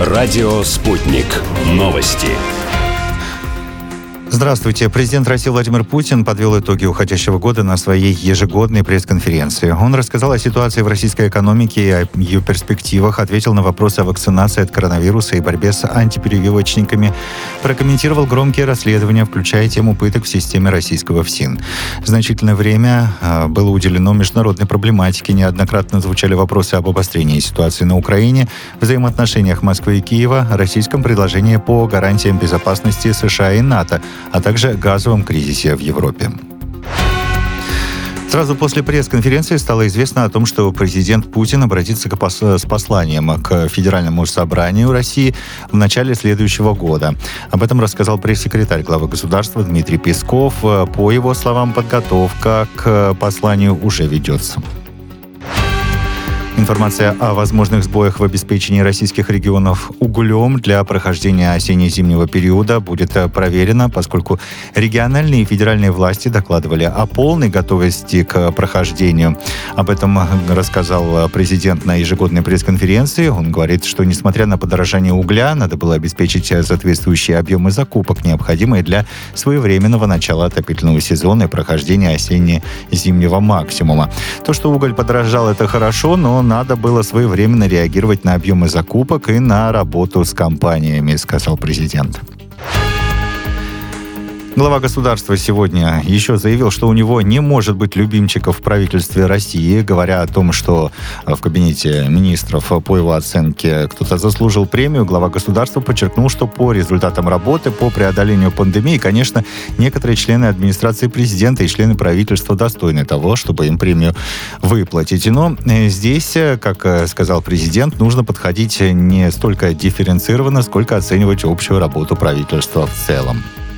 Радио «Спутник». Новости. Здравствуйте. Президент России Владимир Путин подвел итоги уходящего года на своей ежегодной пресс-конференции. Он рассказал о ситуации в российской экономике и о ее перспективах, ответил на вопросы о вакцинации от коронавируса и борьбе с антипрививочниками, прокомментировал громкие расследования, включая тему пыток в системе российского ФСИН. Значительное время было уделено международной проблематике, неоднократно звучали вопросы об обострении ситуации на Украине, взаимоотношениях Москвы и Киева, российском предложении по гарантиям безопасности США и НАТО, а также газовом кризисе в Европе. Сразу после пресс-конференции стало известно о том, что президент Путин обратится с посланием к Федеральному собранию России в начале следующего года. Об этом рассказал пресс-секретарь главы государства Дмитрий Песков. По его словам, подготовка к посланию уже ведется. Информация о возможных сбоях в обеспечении российских регионов углем для прохождения осенне-зимнего периода будет проверена, поскольку региональные и федеральные власти докладывали о полной готовности к прохождению. Об этом рассказал президент на ежегодной пресс-конференции. Он говорит, что несмотря на подорожание угля, надо было обеспечить соответствующие объемы закупок, необходимые для своевременного начала отопительного сезона и прохождения осенне-зимнего максимума. То, что уголь подорожал, это хорошо, но надо было своевременно реагировать на объемы закупок и на работу с компаниями, сказал президент. Глава государства сегодня еще заявил, что у него не может быть любимчиков в правительстве России, говоря о том, что в кабинете министров, по его оценке, кто-то заслужил премию. Глава государства подчеркнул, что по результатам работы по преодолению пандемии, конечно, некоторые члены администрации президента и члены правительства достойны того, чтобы им премию выплатить. Но здесь, как сказал президент, нужно подходить не столько дифференцированно, сколько оценивать общую работу правительства в целом.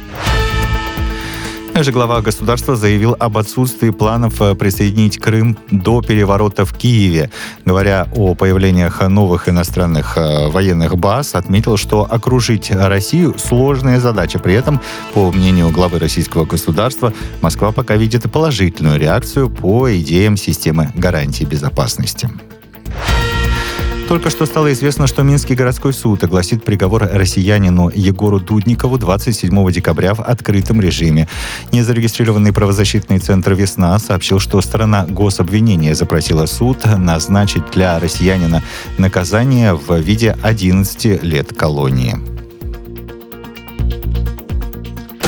Также глава государства заявил об отсутствии планов присоединить Крым до переворота в Киеве. Говоря о появлениях новых иностранных военных баз, отметил, что окружить Россию – сложная задача. При этом, по мнению главы российского государства, Москва пока видит положительную реакцию по идеям системы гарантий безопасности. Только что стало известно, что Минский городской суд огласит приговор россиянину Егору Дудникову 27 декабря в открытом режиме. Незарегистрированный правозащитный центр «Весна» сообщил, что сторона гособвинения запросила суд назначить для россиянина наказание в виде 11 лет колонии.